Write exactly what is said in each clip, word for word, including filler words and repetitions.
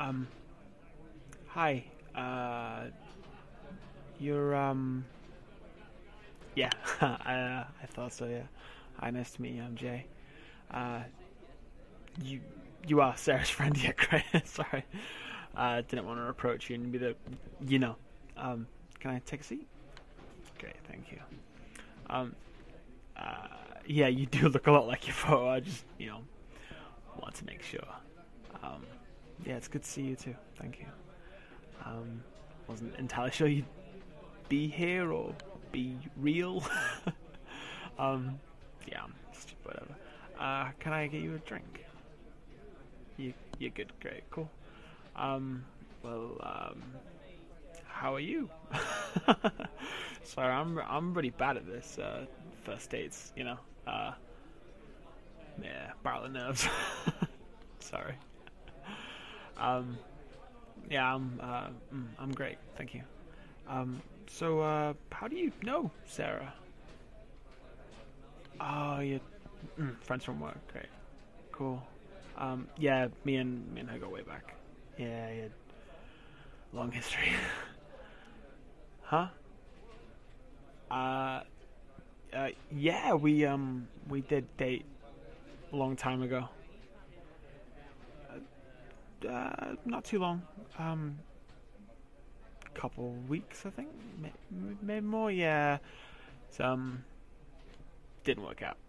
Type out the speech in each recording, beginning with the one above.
Um, hi. Uh, you're, um, yeah, I, uh, I thought so, yeah. Hi, nice to meet you. I'm Jay. Uh, you, you are Sarah's friend, yeah, great. Sorry. I uh, didn't want to approach you and be the, you know. Um, can I take a seat? Great, thank you. Um, uh, yeah, you do look a lot like your photo. I just, you know, want to make sure. Um, yeah, it's good to see you too. Thank you. Um, wasn't entirely sure you'd be here or be real. um, yeah, just whatever. Uh, can I get you a drink? You, you're good, great, cool. Um, well, um, how are you? Sorry, I'm I'm really bad at this. Uh, first dates, you know. Uh, yeah, barrel of nerves. Sorry. Um, yeah, I'm uh, mm, I'm great, thank you. Um, so uh, how do you know Sarah? Oh, you mm, friends from work, great, cool. Um, yeah, me and me and her go way back. Yeah, yeah, long history. Huh? Uh, uh, yeah, we um we did date a long time ago. Uh, not too long. Um, couple weeks, I think. Maybe, maybe more. Yeah. So, um, didn't work out.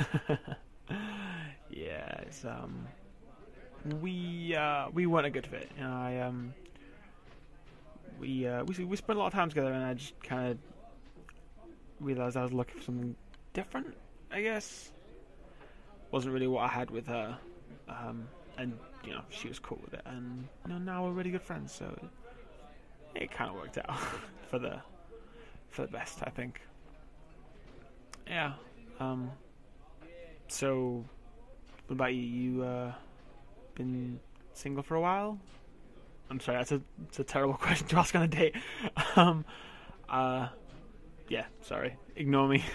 Yeah. It's um, we uh we weren't a good fit. You know, I um we uh we we spent a lot of time together, and I just kind of realized I was looking for something different. I guess wasn't really what I had with her. Um, and you know she was cool with it, and you know now we're really good friends. So it, it kind of worked out for the for the best, I think. Yeah. Um. So, what about you? You uh, been single for a while? I'm sorry, that's a it's a terrible question to ask on a date. um. Uh. Yeah. Sorry. Ignore me.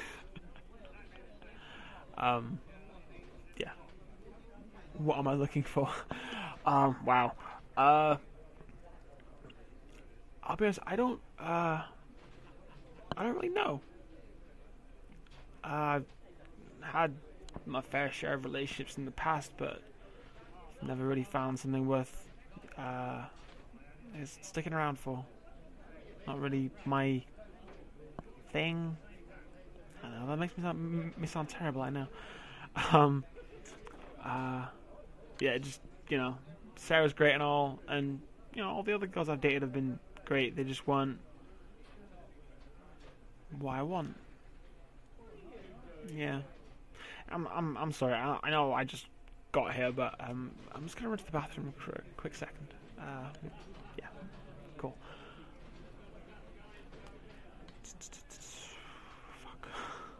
um. Yeah. What am I looking for? um. Wow. Uh. I'll be honest. I don't. Uh. I don't really know. Uh, I've had my fair share of relationships in the past, but never really found something worth uh, is sticking around for. Not really my thing. I don't know, that makes me sound, me sound terrible, I know. Um, uh, yeah, just, you know, Sarah's great and all, and, you know, all the other girls I've dated have been great. They just weren't what I want. Yeah. I'm, I'm, I'm sorry. I, I know I just got here, but um, I'm just gonna run to the bathroom for a quick second. Uh, yeah, cool. Fuck.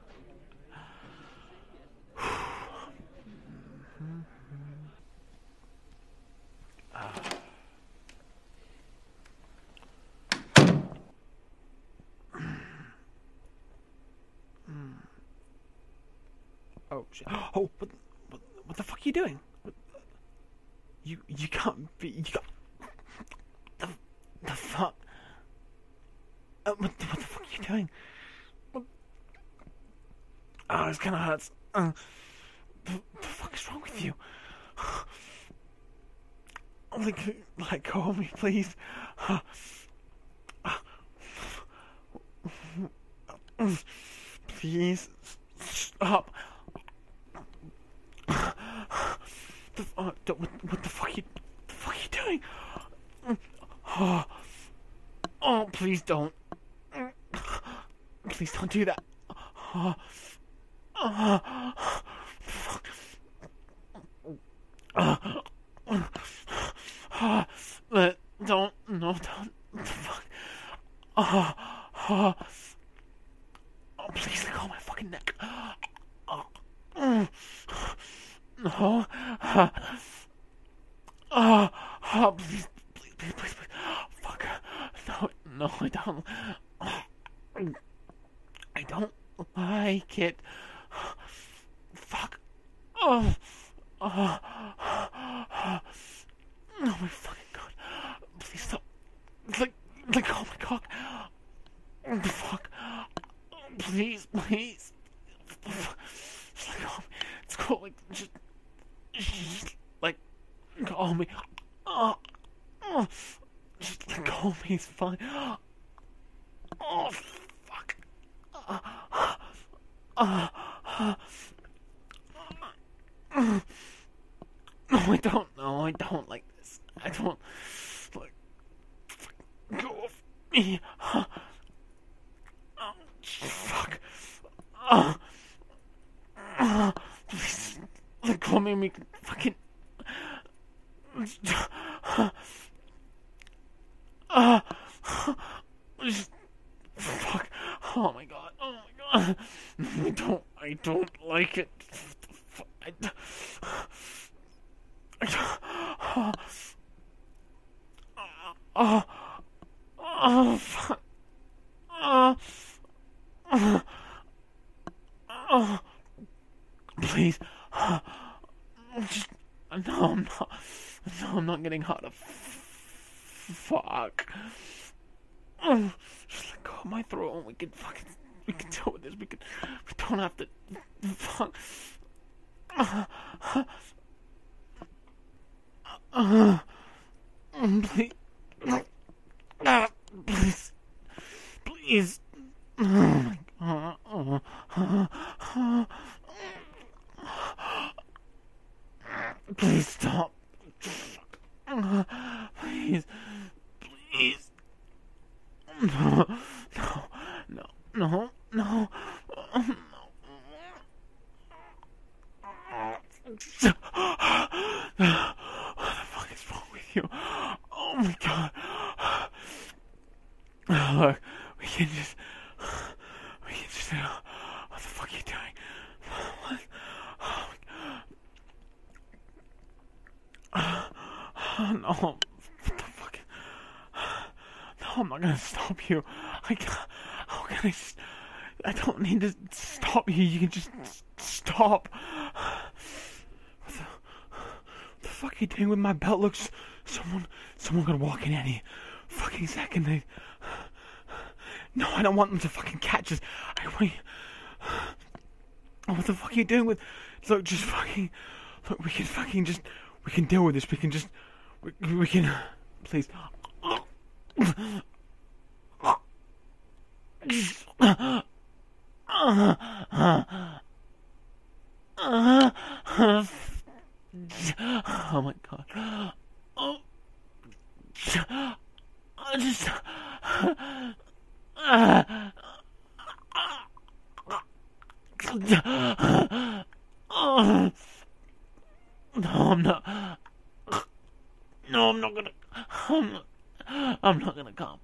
uh. Oh shit! Oh, what, what, what the fuck are you doing? What, you, you can't be. You got the, the fuck. Uh, what, what the fuck are you doing? What? Oh, this kind of hurts. Uh, the, the fuck is wrong with you? Like, let go of me, please. Please stop. The, uh, what, what the fuck? You, the fuck are you doing? Oh, oh, please don't. Please don't do that. Oh, oh, fuck. Uh, let, don't, no, don't, fuck. Oh, oh, oh, please let go of my fucking neck. Oh, mm, no. Uh, oh, oh, please, please, please, please, please. Fuck. No, no, I don't. I don't like it. Fuck. Oh, oh, oh my fucking god. please. Just let go of me. It's cool. Like, just, just, like, call me. Oh, oh, just let go of me. It's fine. Oh, fuck. Uh, uh, uh, uh, no, I don't. No, I don't like this. I don't. Like, go off me. Uh, oh, fuck. Uh, uh, please, let go of me. We can fucking. Uh, uh, just, fuck. Oh my god. Oh my god. I don't. I don't like it. I don't. I don't. Oh. Oh. Fuck. Oh. Oh. Oh. Please. Just. No, I'm not. No, I'm not getting hot. Fuck. Oh, just let go of my throat and we can fucking. We can deal with this. We can. We don't have to. Fuck. Uh, uh, uh, please. Uh, please. Please. Oh my god. Uh, uh, uh, please stop. Uh, please. Please. No. No. No. No. No. Uh, no. What the fuck is wrong with you? Oh my god. Look, we can just. We can just. Uh, what the fuck are you doing? What? Oh my god. Uh, no. What the fuck? No, I'm not gonna stop you. I can't. How can I just. I don't need to stop you. You can just stop. What the, what the fuck are you doing with my belt? Looks. Someone. Someone gonna walk in any fucking second. They. No, I don't want them to fucking catch us. I want. What the fuck are you doing with? Look, just fucking. Look, we can fucking just. We can deal with this. We can just. We, we can. Please. Oh my god. Oh. I just. No, I'm not. No, I'm not gonna. I'm not, I'm not gonna come.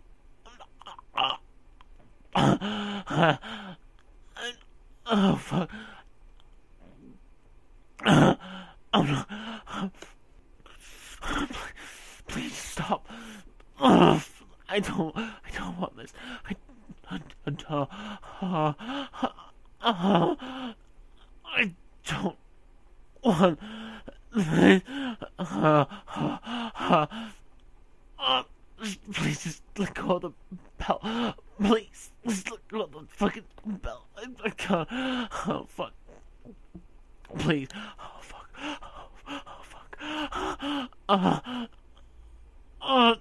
Oh fuck. I'm not. Please stop. I don't. I don't want this. I. I, I don't. I don't want this. Please just let go of the belt. Please, just let go of the fucking belt. I, I can't. Oh fuck. Please. Oh fuck. Oh, oh fuck. Uh, uh,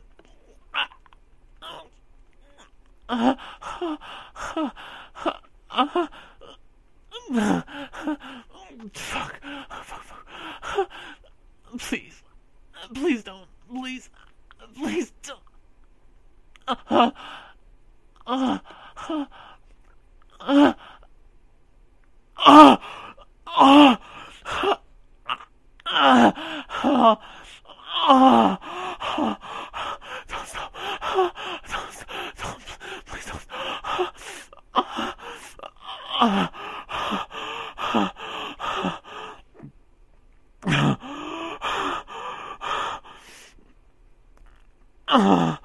uh, uh, uh, fuck. Fuck. Fuck. Please. Please don't. Please. Please don't. Uh, uh, uh, uh, uh, uh, uh, uh, uh, don't stop. Don't stop. Don't. Please don't. Uh, uh, uh,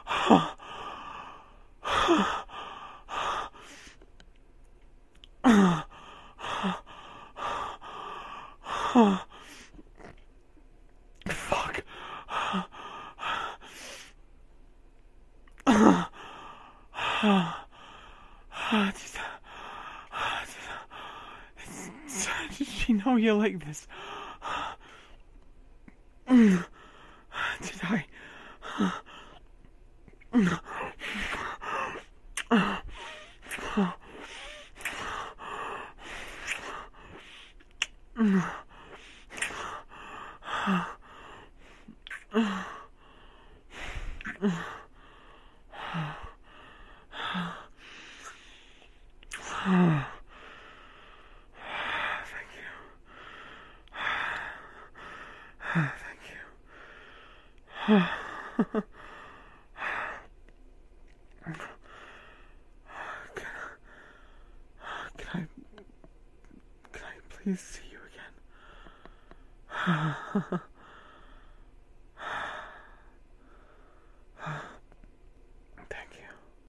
fuck. Just, know you like this. Did I? Thank you. Thank you. Can, can I, can I please see you again?